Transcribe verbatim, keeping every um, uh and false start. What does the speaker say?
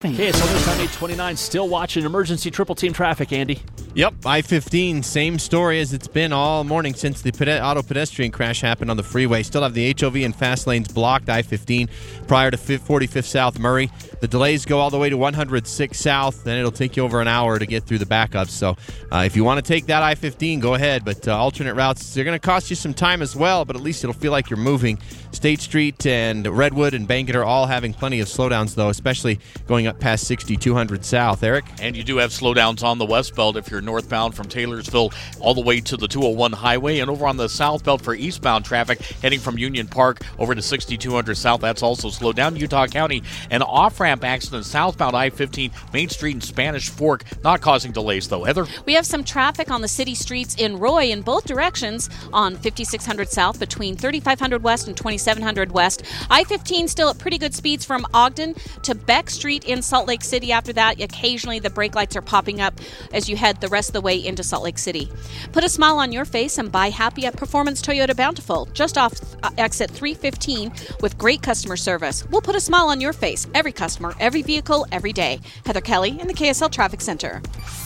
K S L News Time eight twenty-nine, still watching emergency triple team traffic, Andy. Yep, I fifteen, same story as it's been all morning since the ped- auto pedestrian crash happened on the freeway. Still have the H O V and fast lanes blocked, I fifteen, prior to forty-fifth South Murray. The delays go all the way to one hundred six South, then it'll take you over an hour to get through the backups. So uh, if you want to take that I fifteen, go ahead. But uh, alternate routes, they're going to cost you some time as well, but at least it'll feel like you're moving. State Street and Redwood and Bankett are all having plenty of slowdowns, though, especially going up past sixty-two hundred South. Eric? And you do have slowdowns on the West Belt if you're northbound from Taylorsville all the way to the two oh one highway, and over on the South Belt for eastbound traffic heading from Union Park over to sixty-two hundred South. That's also slowed down. Utah County, an off-ramp accident southbound I fifteen, Main Street and Spanish Fork, not causing delays, though. Heather? We have some traffic on the city streets in Roy in both directions on fifty-six hundred South between thirty-five hundred West and twenty-seven hundred West. I fifteen still at pretty good speeds from Ogden to Beck Street in Salt Lake City. After that, occasionally the brake lights are popping up as you head the rest of the way into Salt Lake City. Put a smile on your face and buy happy at Performance Toyota Bountiful, just off uh, exit three fifteen with great customer service. We'll put a smile on your face, every customer, every vehicle, every day. Heather Kelly in the K S L Traffic Center.